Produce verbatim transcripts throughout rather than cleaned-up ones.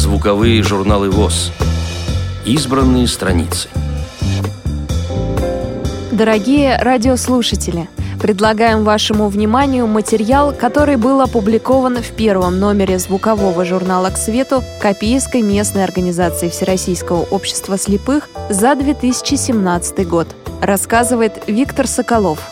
звуковые журналы ВОС. Избранные страницы. Дорогие радиослушатели, предлагаем вашему вниманию материал, который был опубликован в первом номере звукового журнала «К свету» Копейской местной организации Всероссийского общества слепых за две тысячи семнадцатый год. Рассказывает Виктор Соколов.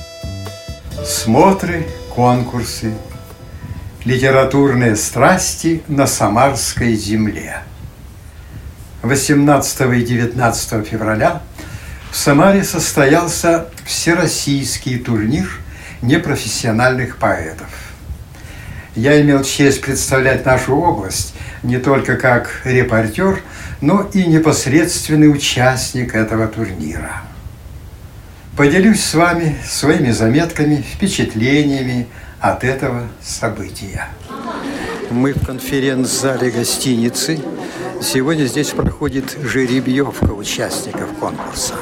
Смотры, конкурсы, литературные страсти на Самарской земле. восемнадцатого и девятнадцатого февраля в Самаре состоялся всероссийский турнир непрофессиональных поэтов. Я имел честь представлять нашу область не только как репортер, но и непосредственный участник этого турнира. Поделюсь с вами своими заметками, впечатлениями от этого события. Мы в конференц-зале гостиницы. Сегодня здесь проходит жеребьевка участников конкурса.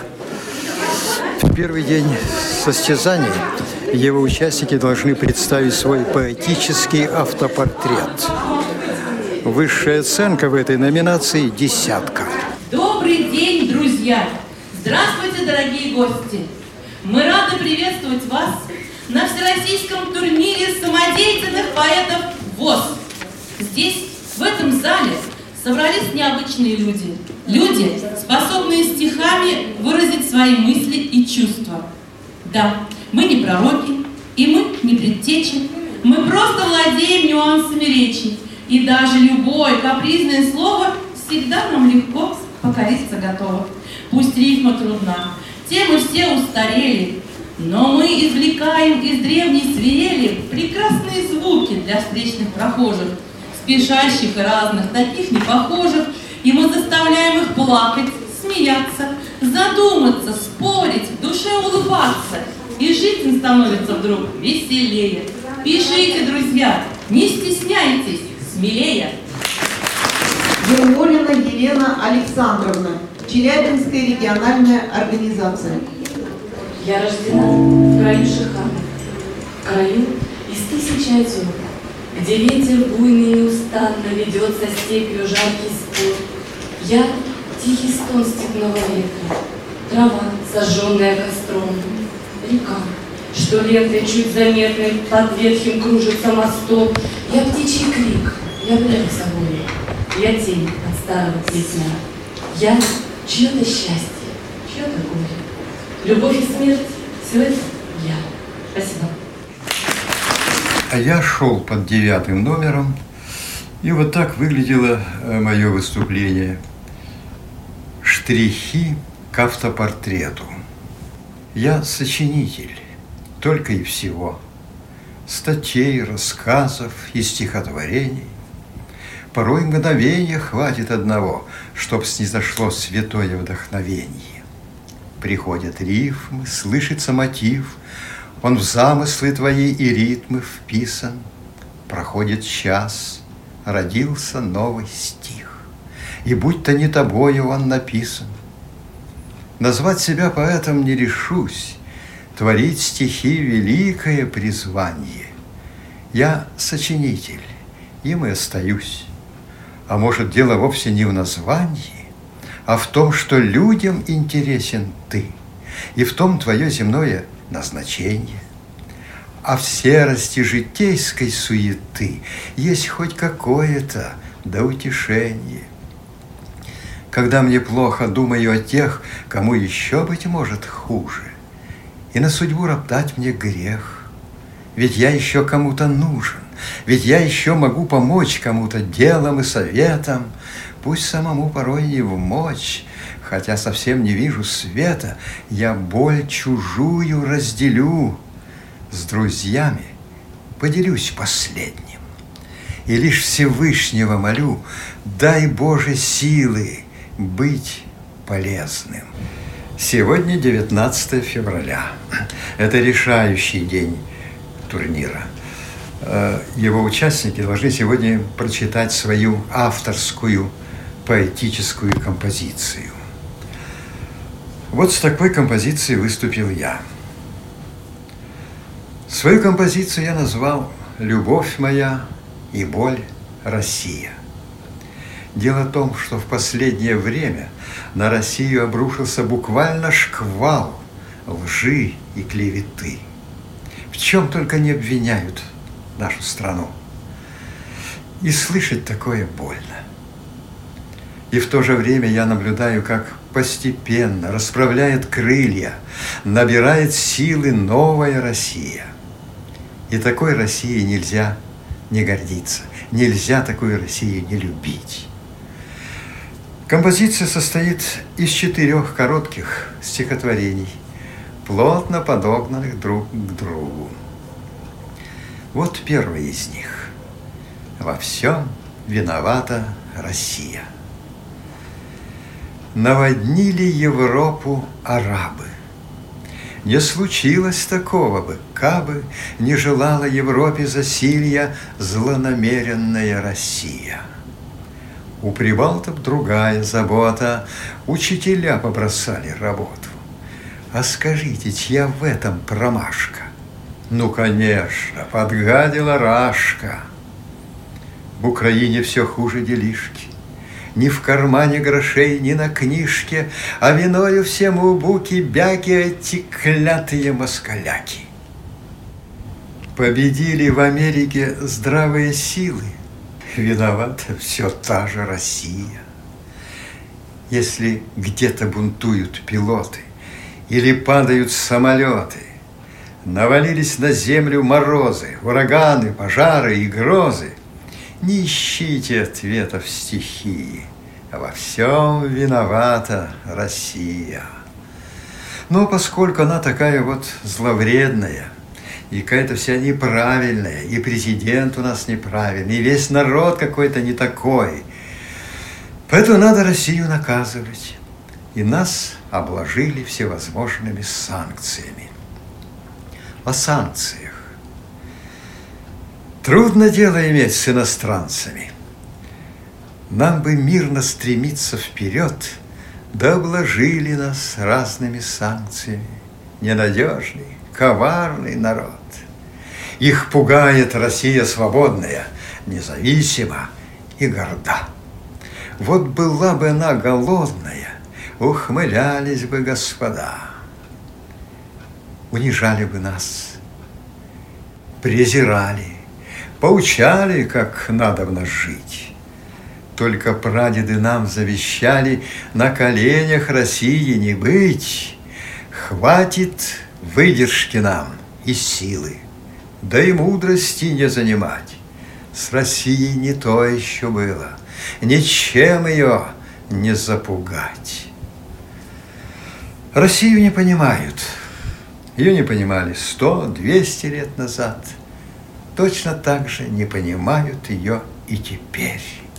В первый день состязаний его участники должны представить свой поэтический автопортрет. Высшая оценка в этой номинации – десятка. Добрый день, друзья! Здравствуйте, дорогие гости! Мы рады приветствовать вас на всероссийском турнире самодеятельных поэтов ВОС. Здесь, в этом зале, собрались необычные люди. Люди, способные стихами выразить свои мысли и чувства. Да, мы не пророки, и мы не предтечи. Мы просто владеем нюансами речи. И даже любое капризное слово всегда нам легко покориться готово. Пусть рифма трудна, те мы все устарели, но мы извлекаем из древней свирели прекрасные звуки для встречных прохожих, спешащих и разных, таких непохожих, и мы заставляем их плакать, смеяться, задуматься, спорить, в душе улыбаться, и жизнь становится вдруг веселее. Пишите, друзья, не стесняйтесь, смелее. Ермолина Елена Александровна, Челябинская региональная организация. Я рождена в краю шикарном, в краю из тысячи озер, где ветер буйный неустанно ведет со степью жаркий спор. Я тихий стон степного ветра, трава, сожженная костром, река, что лентой чуть заметной под ветхим кружится мостом. Я птичий крик, я бред собой, я тень от старого письма. Я чье-то счастье, чье-то горе. Любовь и смерть – все это я. Спасибо. А я шел под девятым номером, и вот так выглядело мое выступление. Штрихи к автопортрету. Я сочинитель, только и всего. Статей, рассказов и стихотворений. Порой мгновения хватит одного, чтоб снизошло святое вдохновение. Приходят рифмы, слышится мотив, он в замыслы твои и ритмы вписан. Проходит час, родился новый стих, и будь-то не тобою он написан. Назвать себя поэтом не решусь, творить стихи — великое призвание. Я сочинитель, им и остаюсь. А может, дело вовсе не в названии, а в том, что людям интересен ты, и в том твое земное назначение. А в серости житейской суеты есть хоть какое-то да утешение. Когда мне плохо, думаю о тех, кому еще, быть может, хуже, и на судьбу роптать мне грех. Ведь я еще кому-то нужен, ведь я еще могу помочь кому-то делом и советом, пусть самому порой не вмочь, хотя совсем не вижу света, я боль чужую разделю, с друзьями поделюсь последним. И лишь Всевышнего молю, дай Боже силы быть полезным. Сегодня девятнадцатое февраля. Это решающий день турнира. Его участники должны сегодня прочитать свою авторскую поэтическую композицию. Вот с такой композицией выступил я. Свою композицию я назвал «Любовь моя и боль Россия». Дело в том, что в последнее время на Россию обрушился буквально шквал лжи и клеветы. В чем только не обвиняют нашу страну. И слышать такое больно. И в то же время я наблюдаю, как постепенно расправляет крылья, набирает силы новая Россия. И такой Россией нельзя не гордиться, нельзя такую Россию не любить. Композиция состоит из четырех коротких стихотворений, плотно подогнанных друг к другу. Вот первый из них. «Во всем виновата Россия». Наводнили Европу арабы. Не случилось такого бы, кабы не желала Европе засилья злонамеренная Россия. У прибалтов другая забота, учителя побросали работу. А скажите, чья в этом промашка? Ну, конечно, подгадила Рашка. В Украине все хуже делишки. Ни в кармане грошей, ни на книжке, а виною всему буки-бяки эти клятые москаляки. Победили в Америке здравые силы, виновата все та же Россия. Если где-то бунтуют пилоты или падают самолеты, навалились на землю морозы, ураганы, пожары и грозы, не ищите ответа в стихии. Во всем виновата Россия. Но поскольку она такая вот зловредная, и какая-то вся неправильная, и президент у нас неправильный, и весь народ какой-то не такой, поэтому надо Россию наказывать. И нас обложили всевозможными санкциями. О санкциях. Трудно дело иметь с иностранцами. Нам бы мирно стремиться вперед, да обложили нас разными санкциями. Ненадежный, коварный народ. Их пугает Россия свободная, независима и горда. Вот была бы она голодная, ухмылялись бы господа. Унижали бы нас, презирали, поучали, как надобно жить. Только прадеды нам завещали на коленях России не быть. Хватит выдержки нам и силы, да и мудрости не занимать. С Россией не то еще было, ничем ее не запугать. Россию не понимают. Ее не понимали сто-двести лет назад. Точно так же не понимают ее и теперь.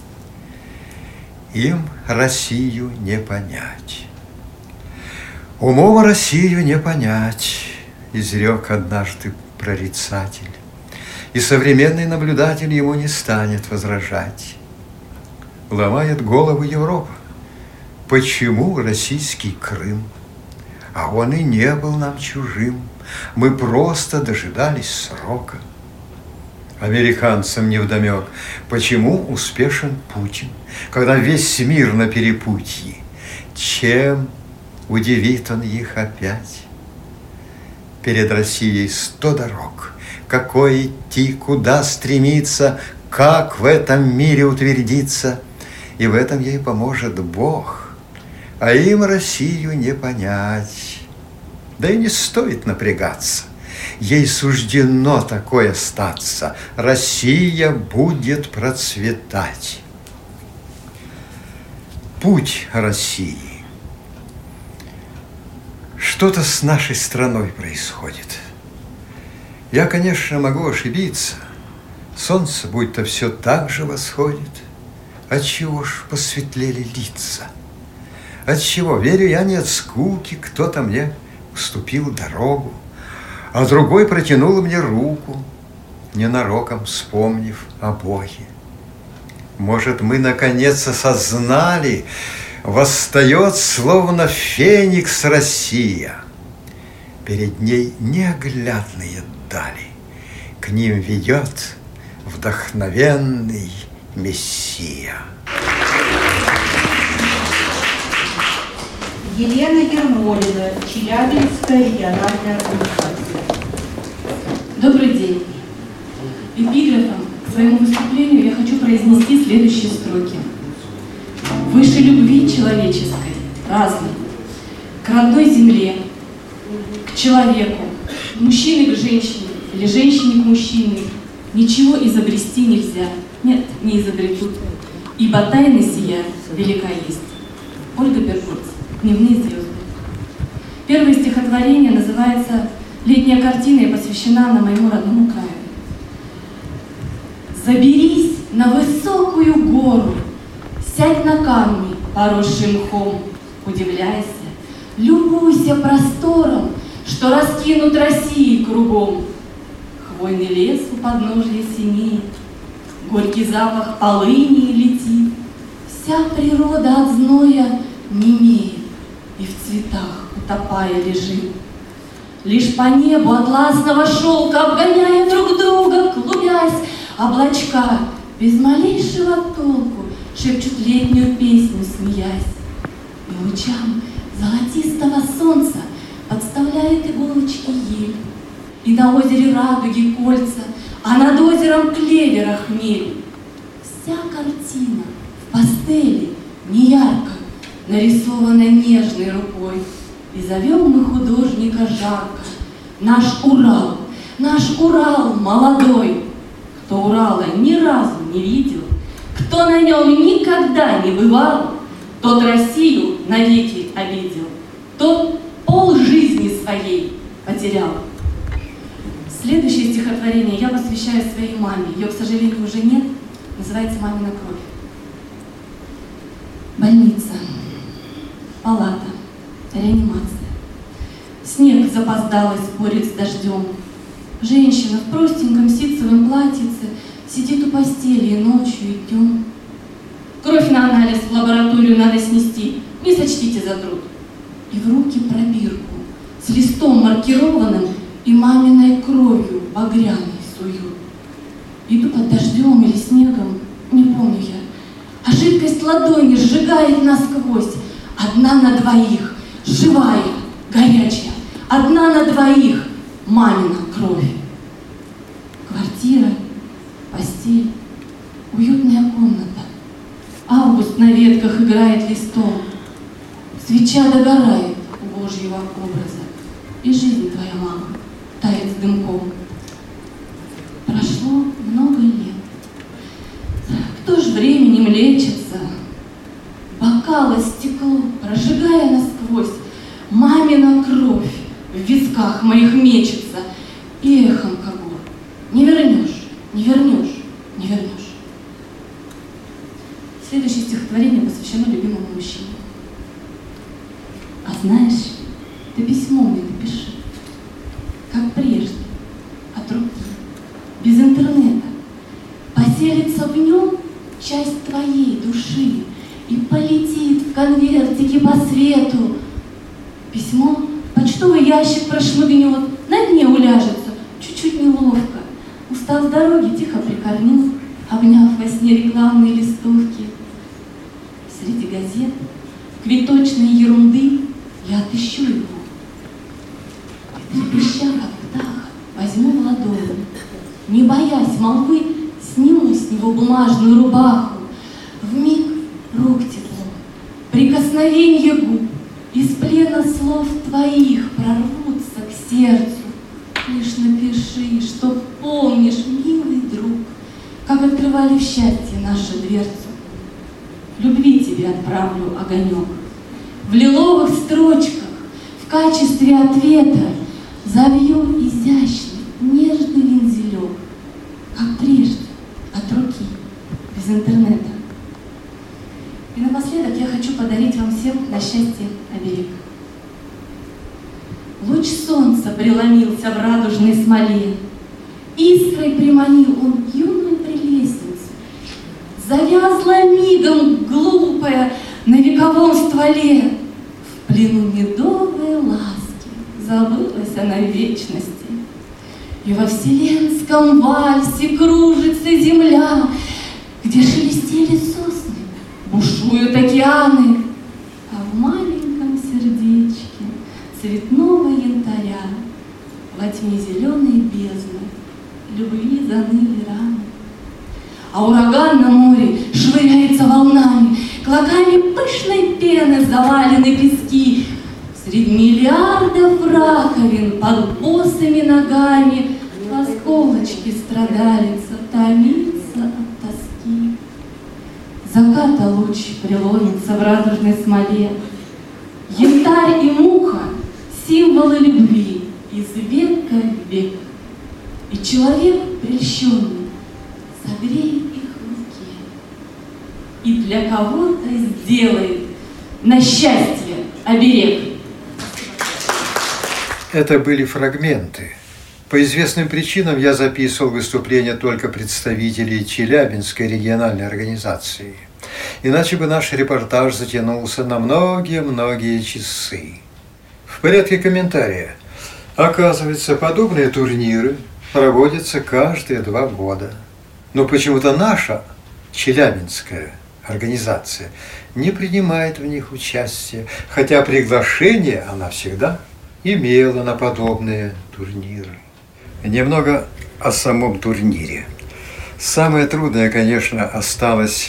Им Россию не понять. Умом Россию не понять, изрек однажды прорицатель, и современный наблюдатель ему не станет возражать. Ломает голову Европа. Почему российский Крым? А он и не был нам чужим. Мы просто дожидались срока. Американцам невдомек, почему успешен Путин, когда весь мир на перепутье. Чем удивит он их опять? Перед Россией сто дорог. Какой идти, куда стремиться, как в этом мире утвердиться. И в этом ей поможет Бог. А им Россию не понять. Да и не стоит напрягаться. Ей суждено такое статься. Россия будет процветать. Путь России. Что-то с нашей страной происходит. Я, конечно, могу ошибиться. Солнце будто все так же восходит. Отчего ж посветлели лица? Отчего? Верю я не от скуки, кто-то мне уступил дорогу, а другой протянул мне руку, ненароком вспомнив о Боге. Может, мы наконец осознали, восстает, словно феникс, Россия. Перед ней неоглядные дали, к ним ведет вдохновенный Мессия. Елена Ермолина, Челябинская региональная организация. Добрый день. Эпиграфом к своему выступлению я хочу произнести следующие строки. Выше любви человеческой, разной, к родной земле, к человеку, к мужчине к женщине или женщине к мужчине, ничего изобрести нельзя. Нет, не изобретут. Ибо тайна сия велика есть. Ольга Беркут. «Дневные звезды». Первое стихотворение называется «Летняя картина» и посвящена она моему родному краю. Заберись на высокую гору, сядь на камни, поросшие мхом, удивляйся, любуйся простором, что раскинут России кругом. Хвойный лес у подножья синеет, горький запах полыни летит, вся природа от зноя немеет и в цветах утопая лежит. Лишь по небу атласного шелка, обгоняя друг друга, клубясь, облачка без малейшего толку шепчут летнюю песню, смеясь. И лучам золотистого солнца подставляет иголочки ель. И на озере радуги кольца, а над озером клевера хмель. Вся картина в пастели неярко нарисована нежной рукой. И зовем мы художника жарко. Наш Урал, наш Урал молодой. Кто Урала ни разу не видел, кто на нем никогда не бывал, тот Россию навеки обидел, тот пол жизни своей потерял. Следующее стихотворение я посвящаю своей маме. Ее, к сожалению, уже нет. Называется «Мамина кровь». Больница, палата, реанимация. Снег запоздалый спорит с дождем. Женщина в простеньком ситцевом платьице сидит у постели и ночью, и днем. Кровь на анализ в лабораторию надо снести, не сочтите за труд. И в руки пробирку с листом маркированным и маминой кровью багряной суют. Иду под дождем или снегом, не помню я, а жидкость ладони сжигает насквозь. Одна на двоих, живая, горячая, одна на двоих, мамина кровь. Квартира, постель, уютная комната. Август на ветках играет листом. Свеча догорает у Божьего образа. И жизнь твоя, мама, тает с дымком. Прошло много лет. Кто ж временем лечится? Бокалы стекло, прожигая насквозь, мамина кровь в висках моих мечется. И эхом когор. Не вернешь, не вернешь, не вернешь. Следующее стихотворение посвящено любимому мужчине. А знаешь, ты письмо мне напиши, как прежде, от руки, без интернета. Поселится в нем часть твоей души и полетит в конвертике по свету. Письмо, почтовый ящик прошмыгнет, на дне уляжется, чуть-чуть неловко. Устав с дороги, тихо прикорнув, обняв во сне рекламные листовки. Среди газет, квиточной ерунды, я отыщу его. И трепеща, как птаха, возьму в ладони, не боясь молвы, сниму с него бумажную рубаху. Вмиг рук тепло, прикосновенье губ, из плена слов твоих прорвутся к сердцу. Лишь напиши, что помнишь, милый друг, как открывали в счастье нашу дверцу. Любви тебе отправлю огонек. В лиловых строчках, в качестве ответа, завью изящный, нежный вензелек, как прежде, от руки, без интернета. И напоследок я хочу подарить вам всем на счастье оберег. Луч солнца преломился в радужной смоле, искрой приманил он юную прелестницу. Завязла мигом глупая на вековом стволе, в плену медовой ласки забылась она в вечности. И во вселенском вальсе кружится земля, где шелестели сосны, бушуют океаны, а в маленьком сердечке цветного янтаря во тьме зеленой бездны любви заныли раны. А ураган на море швыряется волнами, клоками пышной пены завалены пески. Среди миллиардов раковин под босыми ногами осколочки страдалица томится от тоски. Заката луч преломится в радужной смоле. Янтарь и муха — символы любви из века в век. И человек прельщенный согреет их в руке и для кого-то сделает на счастье оберег. Это были фрагменты. По известным причинам я записывал выступления только представителей Челябинской региональной организации. Иначе бы наш репортаж затянулся на многие-многие часы. В порядке комментария. Оказывается, подобные турниры проводятся каждые два года. Но почему-то наша Челябинская организация не принимает в них участие, хотя приглашение она всегда имела на подобные турниры. Немного о самом турнире. Самое трудное, конечно, осталось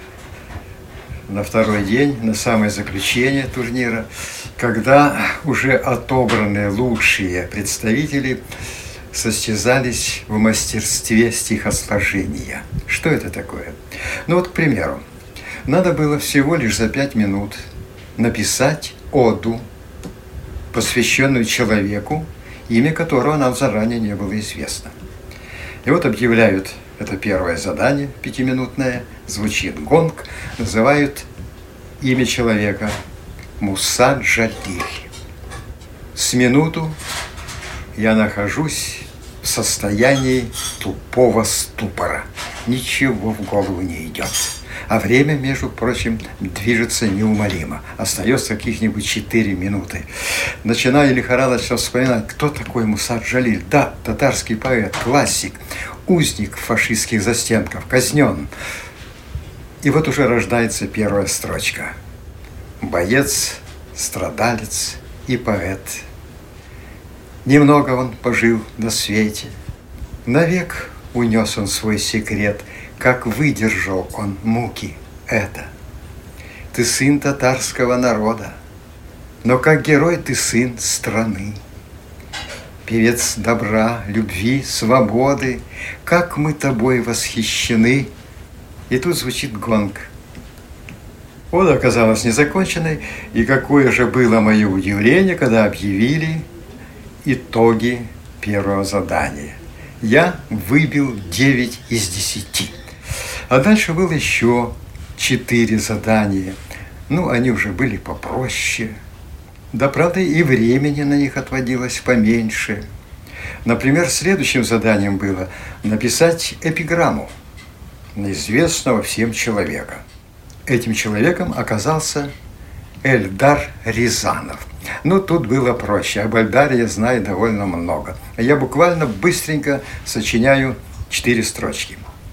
на второй день, на самое заключение турнира, когда уже отобранные лучшие представители состязались в мастерстве стихосложения. Что это такое? Ну вот, к примеру, надо было всего лишь за пять минут написать оду, посвященную человеку, имя которого нам заранее не было известно. И вот объявляют это первое задание, пятиминутное, звучит гонг, называют имя человека Муса Джалиль. С минуту я нахожусь в состоянии тупого ступора. Ничего в голову не идет. А время, между прочим, движется неумолимо. Остается каких-нибудь четыре минуты. Начинаю лихорадочно вспоминать, кто такой Муса Джалиль. Да, татарский поэт, классик, узник фашистских застенков, казнен. И вот уже рождается первая строчка. Боец, страдалец и поэт. Немного он пожил на свете. Навек унес он свой секрет. Как выдержал он муки это. Ты сын татарского народа, но как герой ты сын страны. Певец добра, любви, свободы, как мы тобой восхищены. И тут звучит гонг. Ода оказалась незаконченной, и какое же было мое удивление, когда объявили итоги первого задания. Я выбил девять из десяти. А дальше было еще четыре задания. Ну, они уже были попроще. Да, правда, и времени на них отводилось поменьше. Например, следующим заданием было написать эпиграмму на известного всем человека. Этим человеком оказался Эльдар Рязанов. Ну, тут было проще. Об Эльдаре я знаю довольно много. Я буквально быстренько сочиняю четыре строчки.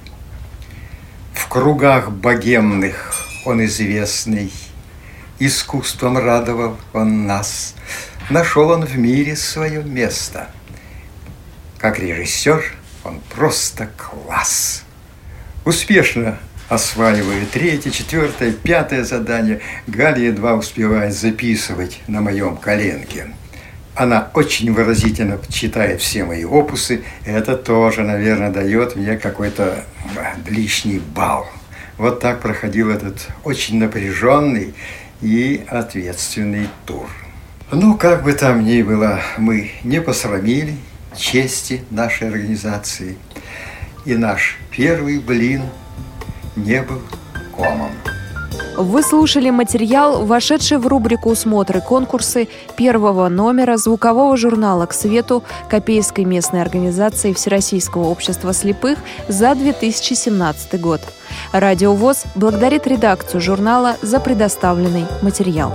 В кругах богемных он известный, искусством радовал он нас. Нашел он в мире свое место. Как режиссер он просто класс. Успешно осваиваю третье, четвертое, пятое задание. Галя едва успевает записывать на моем коленке. Она очень выразительно читает все мои опусы. Это тоже, наверное, дает мне какой-то лишний балл. Вот так проходил этот очень напряженный и ответственный тур. Ну, как бы там ни было, мы не посрамили чести нашей организации. И наш первый блин не был комом. Вы слушали материал, вошедший в рубрику «Смотры конкурсы» первого номера звукового журнала «К свету» Копейской местной организации Всероссийского общества слепых за две тысячи семнадцатый год. Радио ВОС благодарит редакцию журнала за предоставленный материал.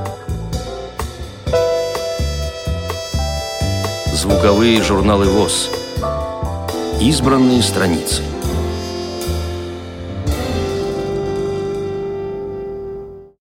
Звуковые журналы ВОС. Избранные страницы.